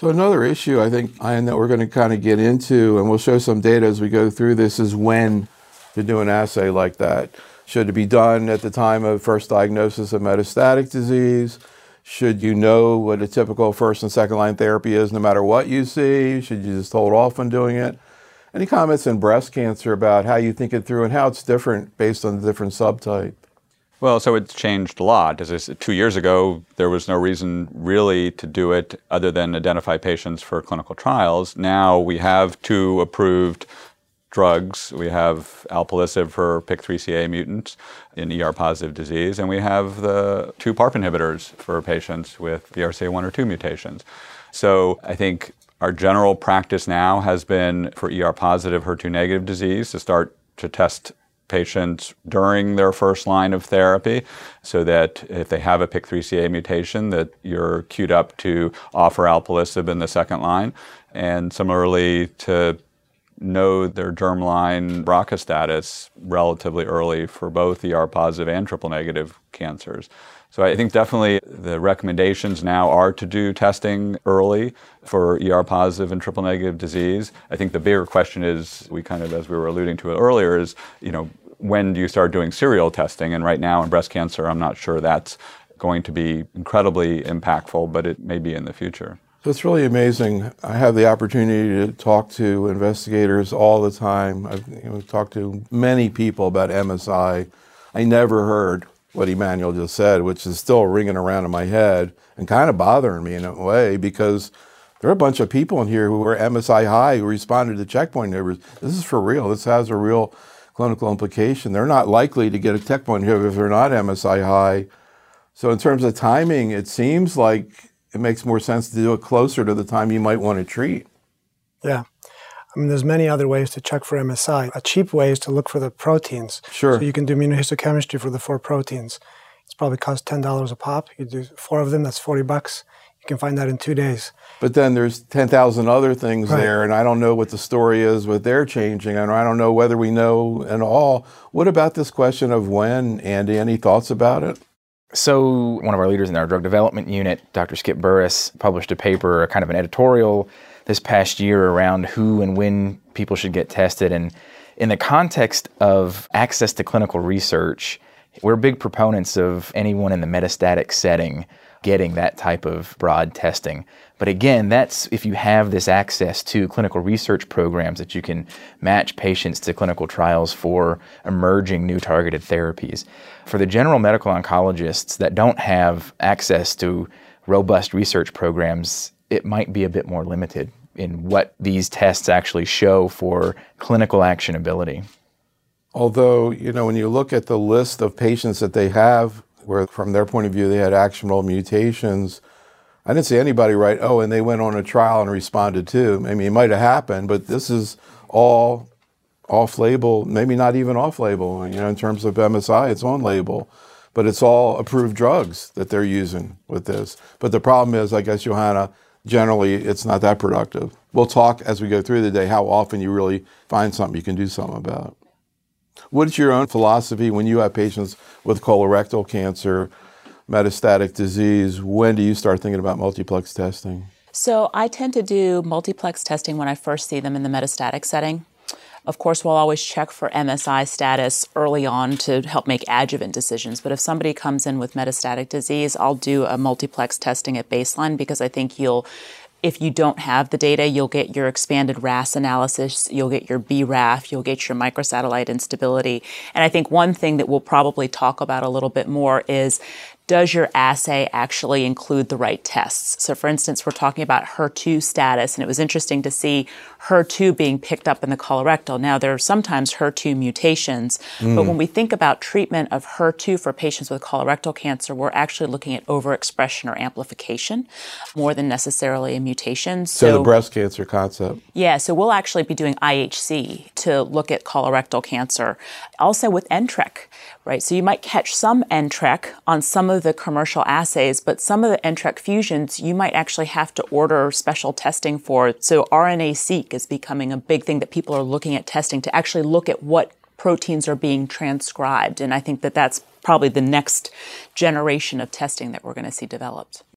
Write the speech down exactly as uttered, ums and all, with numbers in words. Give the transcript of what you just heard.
So another issue I think, Ian, that we're going to kind of get into, and we'll show some data as we go through this, is when to do an assay like that. Should it be done at the time of first diagnosis of metastatic disease? Should you know what a typical first and second line therapy is no matter what you see? Should you just hold off on doing it? Any comments in breast cancer about how you think it through and how it's different based on the different subtype? Well, so it's changed a lot. As I said, two years ago, there was no reason really to do it other than identify patients for clinical trials. Now we have two approved drugs. We have alpelisib for P I K three C A mutants in E R-positive disease, and we have the two PARP inhibitors for patients with B R C A one or two mutations. So I think our general practice now has been for E R-positive, H E R two negative disease to start to test patients during their first line of therapy so that if they have a P I K three C A mutation that you're queued up to offer alpelisib in the second line, and similarly to know their germline B R C A status relatively early for both E R-positive and triple-negative cancers. So I think definitely the recommendations now are to do testing early for E R-positive and triple-negative disease. I think the bigger question is, we kind of, as we were alluding to it earlier, is, you know, when do you start doing serial testing? And right now in breast cancer, I'm not sure that's going to be incredibly impactful, but it may be in the future. So it's really amazing. I have the opportunity to talk to investigators all the time. I've you know, talked to many people about M S I. I never heard what Emmanuel just said, which is still ringing around in my head and kind of bothering me in a way, because there are a bunch of people in here who are M S I high who responded to checkpoint inhibitors. This is for real. This has a real clinical implication. They're not likely to get a checkpoint inhibitor if they're not M S I high. So in terms of timing, it seems like it makes more sense to do it closer to the time you might want to treat. Yeah. I mean, there's many other ways to check for M S I. A cheap way is to look for the proteins. Sure. So you can do immunohistochemistry for the four proteins. It's probably cost ten dollars a pop. You do four of them, that's forty bucks. You can find that in two days. But then there's ten thousand other things Right. there, and I don't know what the story is with their changing, and I don't know whether we know at all. What about this question of when, Andy? Any thoughts about it? So one of our leaders in our drug development unit, Doctor Skip Burris, published a paper, a kind of an editorial this past year around who and when people should get tested. And in the context of access to clinical research, we're big proponents of anyone in the metastatic setting getting that type of broad testing. But again, that's if you have this access to clinical research programs that you can match patients to clinical trials for emerging new targeted therapies. For the general medical oncologists that don't have access to robust research programs, it might be a bit more limited in what these tests actually show for clinical actionability. Although, you know, when you look at the list of patients that they have, where from their point of view they had actionable mutations, I didn't see anybody write, oh, and they went on a trial and responded too. I mean, it might have happened, but this is all off-label, maybe not even off-label, you know, in terms of M S I, it's on-label. But it's all approved drugs that they're using with this. But the problem is, I guess, Johanna, generally it's not that productive. We'll talk as we go through the day how often you really find something you can do something about. What is your own philosophy when you have patients with colorectal cancer, metastatic disease? When do you start thinking about multiplex testing? So I tend to do multiplex testing when I first see them in the metastatic setting. Of course, we'll always check for M S I status early on to help make adjuvant decisions. But if somebody comes in with metastatic disease, I'll do a multiplex testing at baseline, because I think you'll if you don't have the data, you'll get your expanded R A S analysis, you'll get your B R A F, you'll get your microsatellite instability. And I think one thing that we'll probably talk about a little bit more is, does your assay actually include the right tests? So for instance, we're talking about H E R two status, and it was interesting to see H E R two being picked up in the colorectal. Now, there are sometimes H E R two mutations, mm. but when we think about treatment of H E R two for patients with colorectal cancer, we're actually looking at overexpression or amplification more than necessarily a mutation. So, so the breast cancer concept. Yeah, so we'll actually be doing I H C to look at colorectal cancer. Also with N T R E C, right? So you might catch some N T R E C on some of the commercial assays, but some of the N T R E C fusions you might actually have to order special testing for. So R N A-seq is becoming a big thing that people are looking at testing to actually look at what proteins are being transcribed. And I think that that's probably the next generation of testing that we're going to see developed.